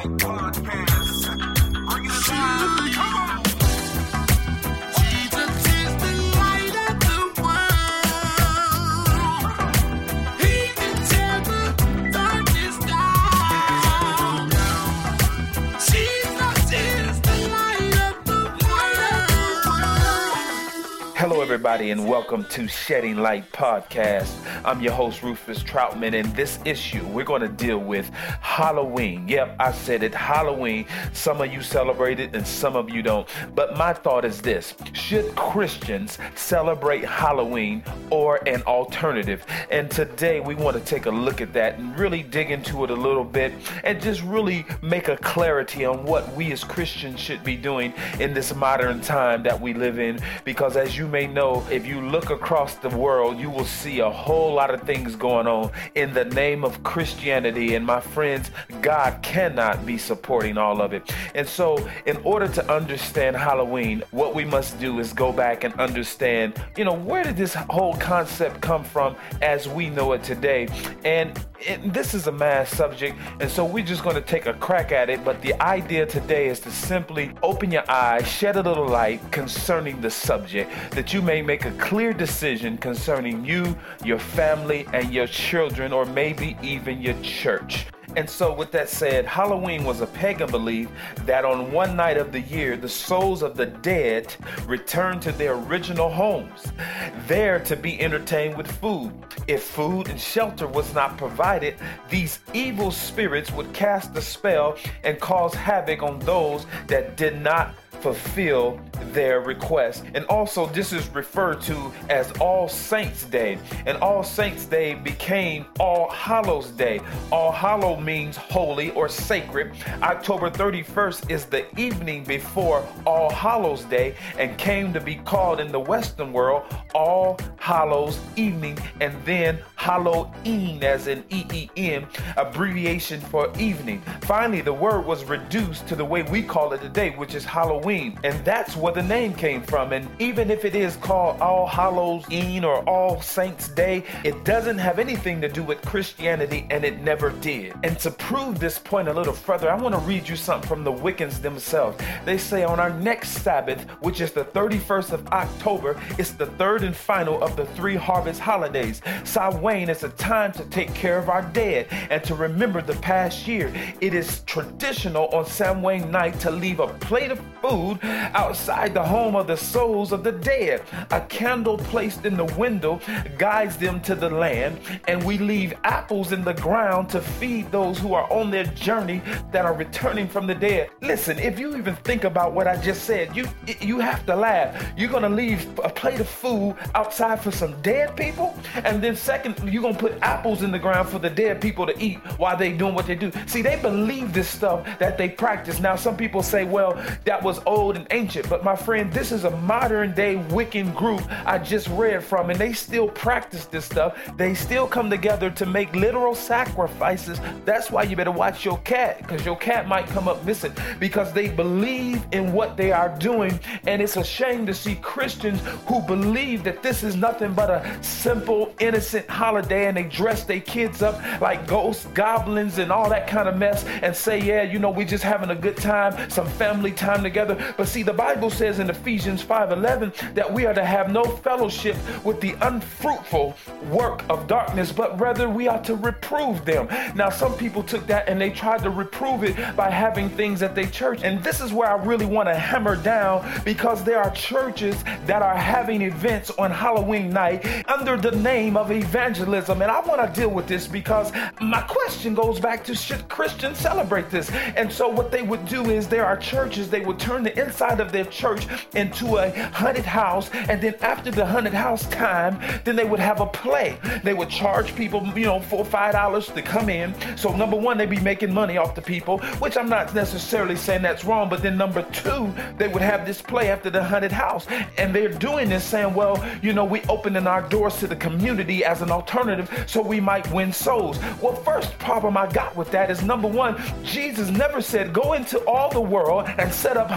Light Podcast. Bring it alive. Come on. Jesus is the light of the world. He can tear the darkness down. Jesus is the light of the world. Hello, everybody, and welcome to Shedding Light Podcast. I'm your host, Rufus Troutman, and this issue, we're going to deal with Halloween. Yep, I said it, Halloween. Some of you celebrate it and some of you don't. But my thought is this: should Christians celebrate Halloween or an alternative? And today we want to take a look at that and really dig into it a little bit and just really make a clarity on what we as Christians should be doing in this modern time that we live in. Because as you may know, if you look across the world, you will see a whole lot of things going on in the name of Christianity. And my friends, God cannot be supporting all of it. And so in order to understand Halloween, what we must do is go back and understand, where did this whole concept come from as we know it today? And this is a mass subject, and so we're just going to take a crack at it. But the idea today is to simply open your eyes, shed a little light concerning the subject, that you may make a clear decision concerning you, your family, and your children, or maybe even your church. And so with that said, Halloween was a pagan belief that on one night of the year, the souls of the dead returned to their original homes, there to be entertained with food. If food and shelter was not provided, these evil spirits would cast a spell and cause havoc on those that did not fulfill their request. And also this is referred to as All Saints Day, and All Saints Day became All Hallows Day. All Hallow means holy or sacred. October 31st is the evening before All Hallows Day and came to be called in the Western world All Hallows Evening, and then Halloween, as in E-E-N, abbreviation for evening. Finally, the word was reduced to the way we call it today, which is Halloween, and that's where the name came from. And even if it is called All Hallows Eve or All Saints Day, it doesn't have anything to do with Christianity, and it never did. And to prove this point a little further, I want to read you something from the Wiccans themselves. They say on our next Sabbath, which is the 31st of October, it's the third and final of the three harvest holidays. Samhain is a time to take care of our dead and to remember the past year. It is traditional on Samhain night to leave a plate of food outside the home of the souls of the dead. A candle placed in the window guides them to the land, and we leave apples in the ground to feed those who are on their journey that are returning from the dead. Listen, if you even think about what I just said, you have to laugh. You're gonna leave a plate of food outside for some dead people, and then second, you're gonna put apples in the ground for the dead people to eat while they doing what they do. See, they believe this stuff that they practice. Now, some people say, well, that was old and ancient, but my friend, this is a modern day Wiccan group I just read from, and they still practice this stuff. They still come together to make literal sacrifices. That's why you better watch your cat, because your cat might come up missing, because they believe in what they are doing. And it's a shame to see Christians who believe that this is nothing but a simple, innocent holiday, and they dress their kids up like ghosts, goblins, and all that kind of mess, and say, yeah, we just having a good time, some family time together. But see, the Bible says in Ephesians 5:11 that we are to have no fellowship with the unfruitful work of darkness, but rather we are to reprove them. Now, some people took that and they tried to reprove it by having things at their church. And this is where I really want to hammer down, because there are churches that are having events on Halloween night under the name of evangelism. And I want to deal with this because my question goes back to, should Christians celebrate this? And so what they would do is, there are churches, they would turn the inside of their church into a haunted house, and then after the haunted house time, then they would have a play. They would charge people, $4 or $5 to come in. So number one, they'd be making money off the people, which I'm not necessarily saying that's wrong, but then number two, they would have this play after the haunted house, and they're doing this saying, well, we opening our doors to the community as an alternative so we might win souls. Well, first problem I got with that is, number one, Jesus never said go into all the world and set up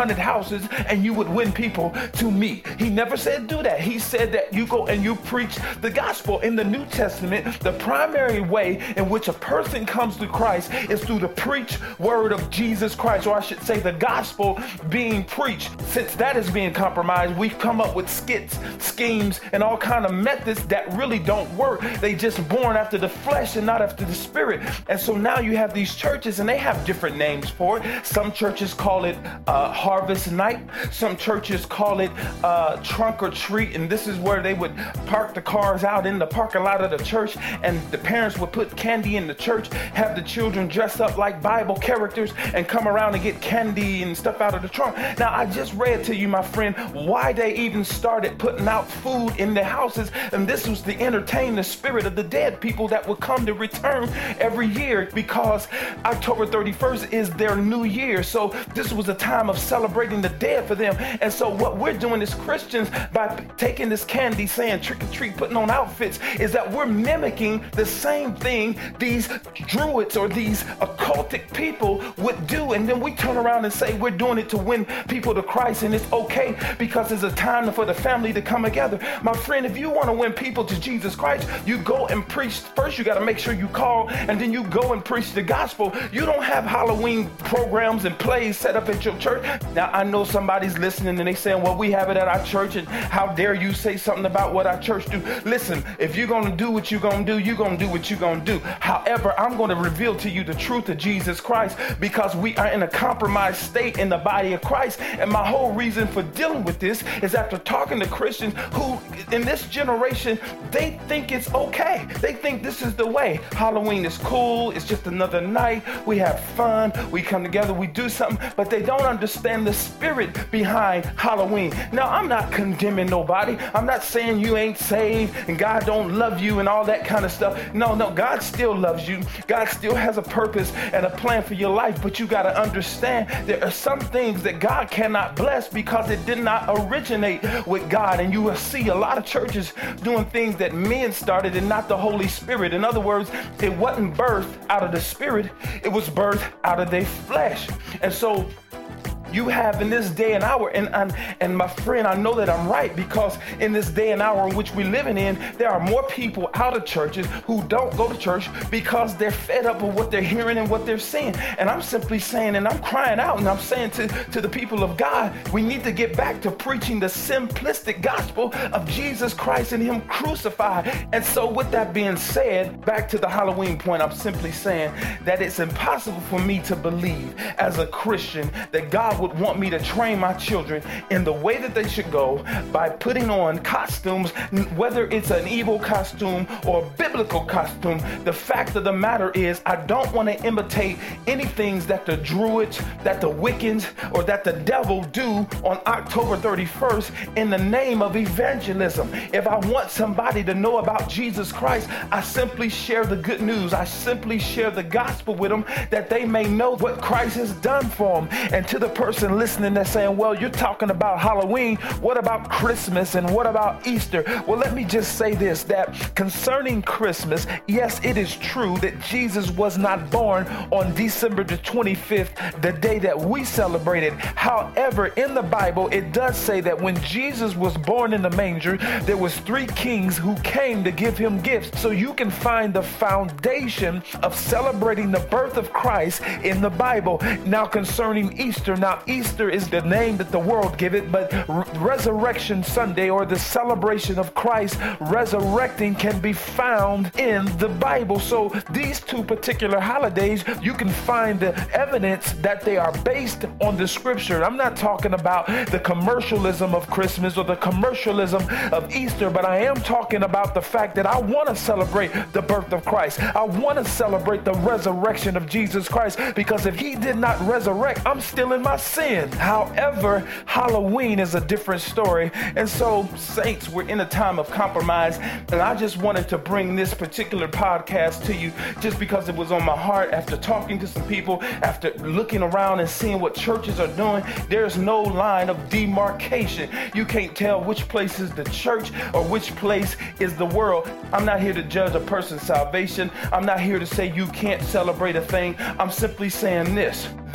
100 houses and you would win people to me. He never said do that. He said that you go and you preach the gospel. In the New Testament, the primary way in which a person comes to Christ is through the preached word of Jesus Christ, or I should say the gospel being preached. Since that is being compromised, we've come up with skits, schemes, and all kind of methods that really don't work. They just born after the flesh and not after the spirit. And so now you have these churches and they have different names for it. Some churches call it Harvest Night. Some churches call it Trunk or Treat. And this is where they would park the cars out in the parking lot of the church, and the parents would put candy in the church, have the children dress up like Bible characters and come around and get candy and stuff out of the trunk. Now, I just read to you, my friend, why they even started putting out food in their houses. And this was to entertain the spirit of the dead people that would come to return every year, because October 31st is their new year. So this was a time of celebrating the dead for them. And so what we're doing as Christians by taking this candy, saying trick or treat, putting on outfits, is that we're mimicking the same thing these druids or these occultic people would do. And then we turn around and say we're doing it to win people to Christ, and it's okay because it's a time for the family to come together. My friend, if you want to win people to Jesus Christ, you go and preach. First, you got to make sure you call, and then you go and preach the gospel. You don't have Halloween programs and plays set up at your church. Now, I know somebody's listening and they saying, well, we have it at our church, and how dare you say something about what our church do? Listen, if you're going to do what you're going to do, you're going to do what you're going to do. However, I'm going to reveal to you the truth of Jesus Christ, because we are in a compromised state in the body of Christ. And my whole reason for dealing with this is after talking to Christians who in this generation, they think it's okay. They think this is the way. Halloween is cool. It's just another night. We have fun. We come together. We do something, but they don't understand the spirit behind Halloween. Now, I'm not condemning nobody. I'm not saying you ain't saved and God don't love you and all that kind of stuff. No, God still loves you. God still has a purpose and a plan for your life, but you got to understand there are some things that God cannot bless because it did not originate with God. And you will see a lot of churches doing things that men started and not the Holy Spirit. In other words, it wasn't birthed out of the spirit, it was birthed out of their flesh. And so you have in this day and hour, and my friend, I know that I'm right, because in this day and hour in which we're living in, there are more people out of churches who don't go to church because they're fed up with what they're hearing and what they're seeing. And I'm simply saying, and I'm crying out, and I'm saying to the people of God, we need to get back to preaching the simplistic gospel of Jesus Christ and Him crucified. And so with that being said, back to the Halloween point, I'm simply saying that it's impossible for me to believe as a Christian that God would want me to train my children in the way that they should go by putting on costumes, whether it's an evil costume or a biblical costume. The fact of the matter is, I don't want to imitate any things that the Druids, that the Wiccans, or that the devil do on October 31st in the name of evangelism. If I want somebody to know about Jesus Christ, I simply share the good news. I simply share the gospel with them, that they may know what Christ has done for them. And to the person listening that's saying, well, you're talking about Halloween, what about Christmas and what about Easter? Well, let me just say this, that concerning Christmas, yes, it is true that Jesus was not born on December the 25th, the day that we celebrated. However, in the Bible, it does say that when Jesus was born in the manger, there was 3 kings who came to give him gifts. So you can find the foundation of celebrating the birth of Christ in the Bible. Now, concerning Easter, Easter is the name that the world give it, but Resurrection Sunday, or the celebration of Christ resurrecting, can be found in the Bible. So these 2 particular holidays, you can find the evidence that they are based on the scripture. I'm not talking about the commercialism of Christmas or the commercialism of Easter, but I am talking about the fact that I want to celebrate the birth of Christ. I want to celebrate the resurrection of Jesus Christ, because if He did not resurrect, I'm still in my sin. However, Halloween is a different story. And so, saints, we're in a time of compromise, and I just wanted to bring this particular podcast to you just because it was on my heart after talking to some people, after looking around and seeing what churches are doing. There's no line of demarcation. You can't tell which place is the church or which place is the world. I'm not here to judge a person's salvation. I'm not here to say you can't celebrate a thing. I'm simply saying this,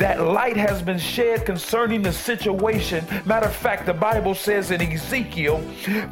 that light has been shed concerning the situation. Matter of fact, the Bible says in Ezekiel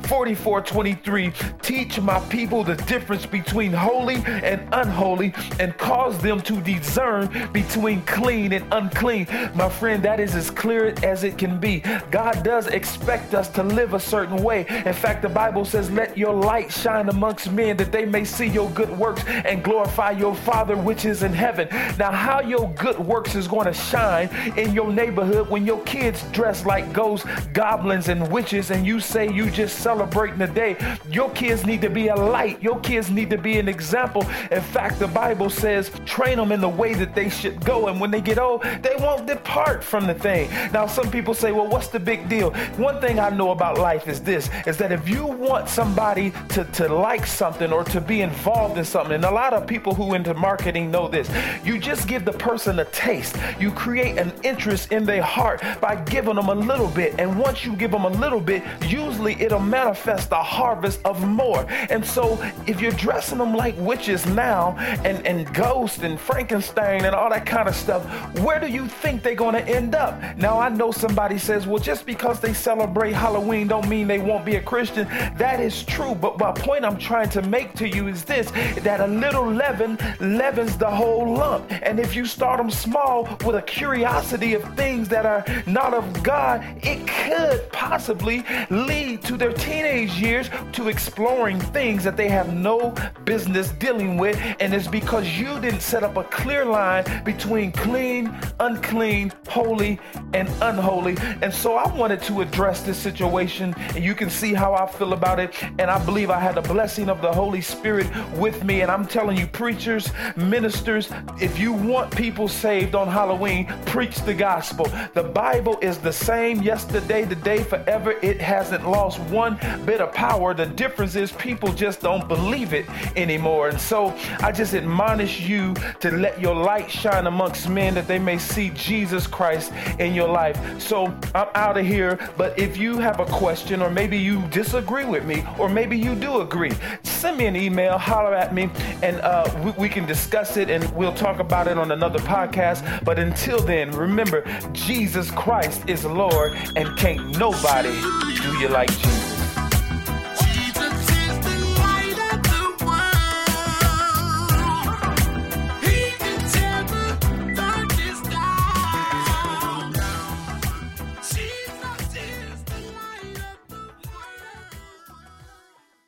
44:23, teach my people the difference between holy and unholy and cause them to discern between clean and unclean. My friend, that is as clear as it can be. God does expect us to live a certain way. In fact, the Bible says, let your light shine amongst men that they may see your good works and glorify your Father which is in heaven. Now, how your good works is going to shine in your neighborhood when your kids dress like ghosts, goblins, and witches, and you say you just celebrating the day? Your kids need to be a light. Your kids need to be an example. In fact, the Bible says, train them in the way that they should go, and when they get old, they won't depart from the thing. Now, some people say, well, what's the big deal? One thing I know about life is this, is that if you want somebody to like something or to be involved in something, and a lot of people who into marketing know this, you just give the person a taste. You create an interest in their heart by giving them a little bit, and once you give them a little bit, usually it'll manifest a harvest of more. And so if you're dressing them like witches now and ghosts and Frankenstein and all that kind of stuff, where do you think they're going to end up? Now, I know somebody says, well, just because they celebrate Halloween don't mean they won't be a Christian. That is true, but my point I'm trying to make to you is this, that a little leaven leavens the whole lump. And if you start them small with a curiosity of things that are not of God, it could possibly lead to their teenage years to exploring things that they have no business dealing with. And it's because you didn't set up a clear line between clean, unclean, holy, and unholy. And so I wanted to address this situation, and you can see how I feel about it. And I believe I had the blessing of the Holy Spirit with me. And I'm telling you, preachers, ministers, if you want people saved on Halloween, preach the gospel. The Bible is the same yesterday, today, forever. It hasn't lost one bit of power. The difference is people just don't believe it anymore. And so I just admonish you to let your light shine amongst men that they may see Jesus Christ in your life. So I'm out of here, but if you have a question, or maybe you disagree with me, or maybe you do agree, send me an email, holler at me, and we can discuss it, and we'll talk about it on another podcast. But until then, remember, Jesus Christ is Lord, and can't nobody do you like Jesus.